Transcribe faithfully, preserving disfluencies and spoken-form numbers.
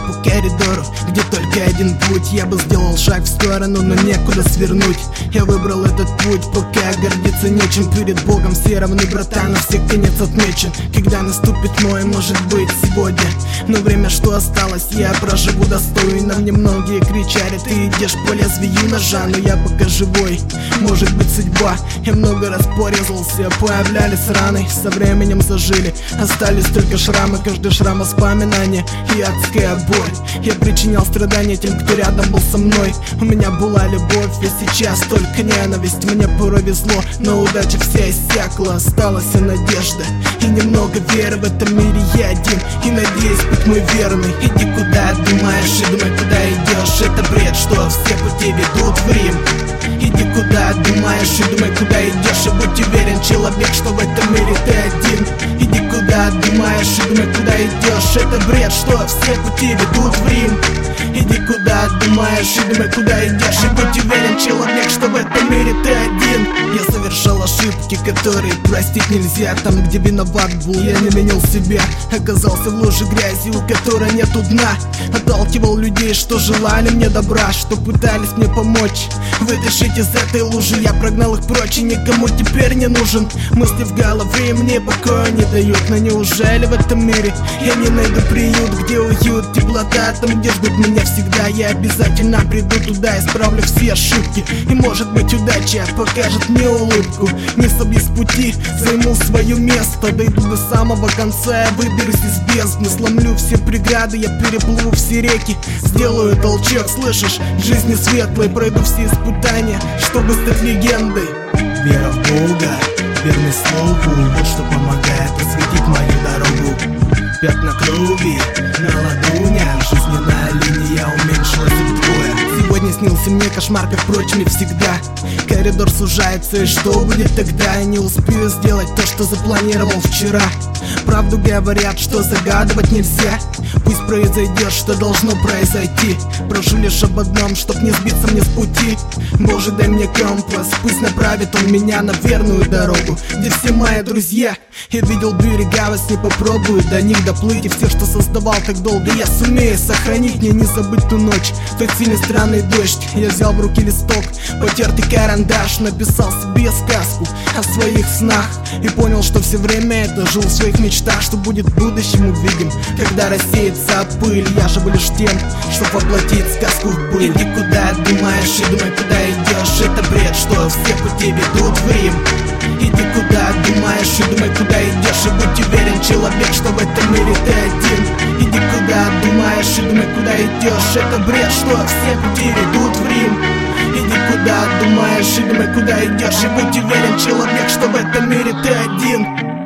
по коридору, где только один путь. Я бы сделал шаг в сторону, но некуда свернуть. Я выбрал этот путь, пока гордиться нечем. Перед Богом все равны, братан, а все конец отмечен. Когда наступит мой, может быть, сегодня. Но время, что осталось, я проживу достойно. Мне многие кричали: ты идешь по лезвию ножа, но я пока живой. Может быть, судьба. Я много раз порезался, появлялись раны, со временем зажили. Остались только шрамы, каждый шрам воспоминания и адская боль. Я причинял страдания тем, кто рядом был со мной. У меня была любовь, и сейчас только ненависть. Мне порой везло, но удача вся иссякла. Осталась и надежда, и немного веры. В этом мире я один, и надеюсь быть мой верный. Иди куда думаешь и думай, куда идешь. Это бред, что все пути ведут в Рим. Иди куда думаешь и думай, куда идешь. И будь уверен, человек, что в этом мире ты один. Иди куда думаешь и думай, куда идешь. Это бред, что все пути ведут в Рим. Иди куда думаешь и думай, куда идешь. И будь уверен, человек, что в этом мире ты один. Я совершал ошибки, которые простить нельзя. Там, где виноват был, я не винил себя. Оказался в луже грязи, у которой нету дна. Отталкивал людей, что желали мне добра, что пытались мне помочь вытащить из этой лужи. Я прогнал их прочь и никому теперь не нужен. Мысли в голове мне покоя не дают. Но неужели в этом мире я не найду приют, где уют, теплота, там, где ждут меня всегда? Я обязательно приду туда, исправлю все ошибки. И может быть удача покажет мне улыбку. Не собью с пути, займу свое место. Дойду до самого конца, я выберусь из бездны. Сломлю все преграды, я переплыву все реки. Сделаю толчок, слышишь, жизни светлой. Пройду все испытания, чтобы стать легендой. Вера в Бога, верный слову, вот что помогает осветить мою дорогу. Пятна крови на ладонях, жизненная линия уменьшилась вдвое. Сегодня снился мне кошмар, как впрочем и всегда. Коридор сужается, и что будет тогда? Я не успею сделать то, что запланировал вчера. Правду говорят, что загадывать нельзя. Пусть произойдет, что должно произойти. Прошу лишь об одном, чтоб не сбиться мне с пути. Боже, дай мне компас, пусть направит он меня на верную дорогу, где все мои друзья. Я видел берега, во сне попробую до них доплыть. И все, что создавал так долго, я сумею сохранить. Мне не забыть ту ночь, тот сильный странный дождь. Я взял в руки листок, потертый карандаш. Написал себе сказку о своих снах и понял, что все время это жил в своих мечтах. Что будет в будущем, увидим, когда рассеется пыль. Я живу лишь тем, чтоб воплотить сказку в быль. Иди куда думаешь и думай, куда идешь. Это бред, что все пути ведут в Рим. Иди куда думаешь и думай, куда идешь. И будь уверен, человек, что в этом мире ты один. Иди куда думаешь и думай, куда идешь. Это бред, что все пути ведут в Рим. Иди куда думаешь и думай, куда идешь. И будь уверен, человек, что в этом мире ты один.